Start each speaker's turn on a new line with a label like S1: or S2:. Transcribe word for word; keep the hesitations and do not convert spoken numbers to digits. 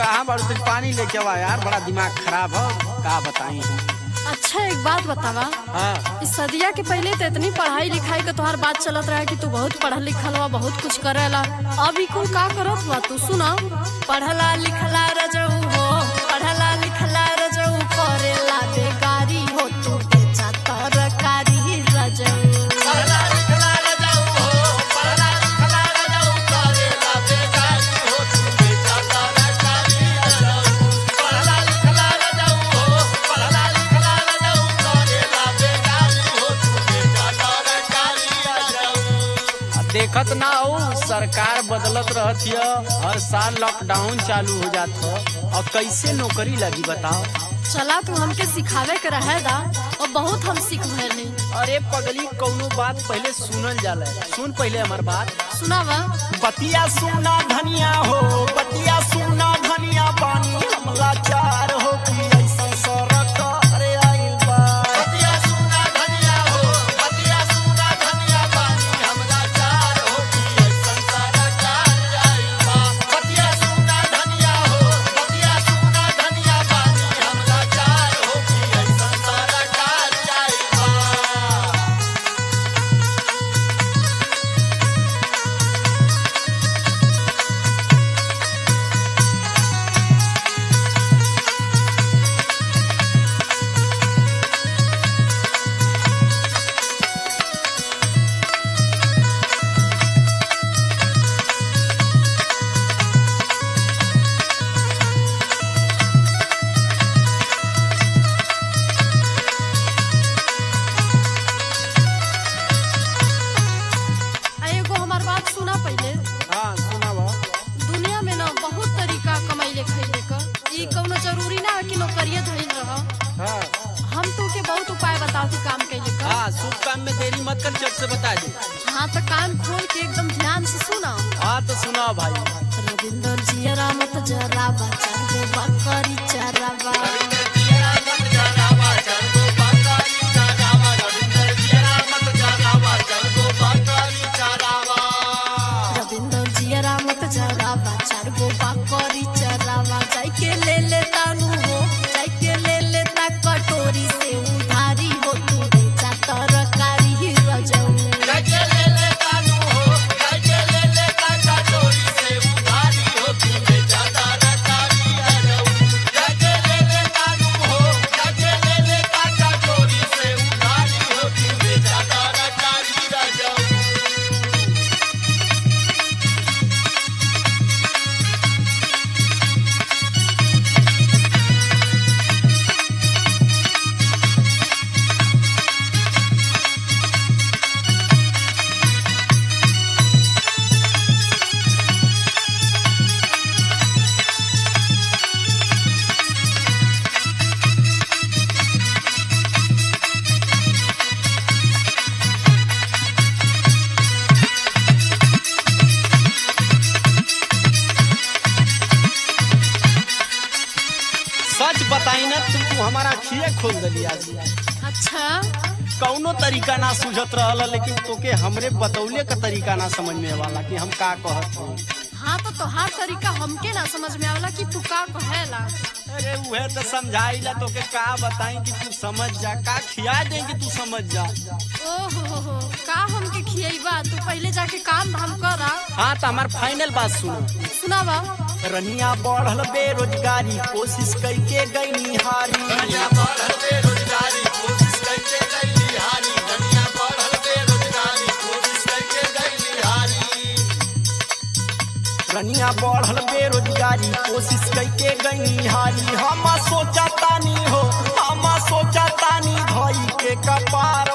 S1: कहाँ बाड़ू? तुम पानी लेके आवा यार, बड़ा दिमाग खराब हो, का बताई।
S2: अच्छा एक बात बतावा,
S1: हाँ
S2: इस सदिया के पहले तो इतनी पढ़ाई लिखाई का तोहार बात चलत रहा कि तू बहुत पढ़ल लिखल बा, बहुत कुछ करेला। अभी कुल का करत बा तू? सुना, पढ़ला लिखला रजऊ हो, पढ़ला लिखला रजऊ, करेला बेगारी हो, तू बेचा तरकारी रजऊ।
S1: देखत ना हो, सरकार बदलत रहती है, हर साल लॉकडाउन चालू हो जात हो, और कैसे नौकरी लगी बताओ।
S2: चला तू हमके सिखावे के रहे दा, और बहुत हम सीख भइली।
S1: अरे पगली, कौनो बात पहले सुनल जाला, सुन पहले हमार बात।
S2: सुनावा।
S1: बतिया सुना धनिया हो, बतिया सुना धनिया, पानी हमला चार हो कि ऐसा सरकार आइल बा। बतिया सुना धनिया हो, बतिया सुना धनिया, पानी हमला चार हो कि ऐसा सरकार आइल बा। बतिया सुना धनिया हो, बतिया सुना धनिया, पानी हमला चार हो कि ऐसा सरकार आइल बा।
S2: एगो हमार बात सुना पहले।
S1: हाँ सुनावा।
S2: दुनिया में ना बहुत तरीका कमाइले खइले क, ई कौनो जरूरी ना है कि नौकरिया धइल रह।
S1: हाँ
S2: हम तू के बहुत उपाय बताओ कि काम कैले क।
S1: हाँ, शुभ काम में देरी मत कर, झट से बता दे।
S2: हाँ तो कान खोल के एकदम ध्यान से सुना।
S1: हाँ तो सुनाओ भाई।
S2: रविंदर जियरा मत जरावा, चाहे बकरी चरावा। रविंदर जियरा मत जरावा, चार गो बकरी चरावा। जाके ले ले तानू हो, जाके ले ले ता कटोरी से उधारी हो, तू बेचा तरकारी रजऊ।
S1: सच बताई ना, तुम तू हमारा खिए खोल दिली आज।
S2: अच्छा
S1: कौनो तरीका ना सूझत रहल, लेकिन तोके हमरे बतौले का तरीका ना समझ में वाला कि हम का कहत हूँ।
S2: हाँ तो तोहार तरीका हमके ना समझ में आवला कि तू का कहेला।
S1: अरे उहे तो समझाइला तोके, का बताई कि तू समझ जा, का खिया दे कि तू समझ जा।
S2: ओहो हो हो, का हमके खियैबा? तू पहले जाके काम धाम करा।
S1: हाँ तो हमार फाइनल बात सुनो।
S2: सुनावा।
S1: रनिया बढ़ल बेरोजगारी, कोशिश करके गई हारी। रनिया बढ़ल बेरोजगारी, कोशिश करके गई हारी। रनिया बढ़ल बेरोजगारी, कोशिश करके गई हारी। रनिया बढ़ल बेरोजगारी, कोशिश करके गई हारी। हम सोचा तानी हो, हम सोचा तानी धोई के कपार